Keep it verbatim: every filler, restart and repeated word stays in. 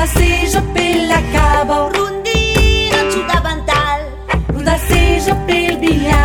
seja pela cabo, rondino ci davantal, ronda seja pel bilhar.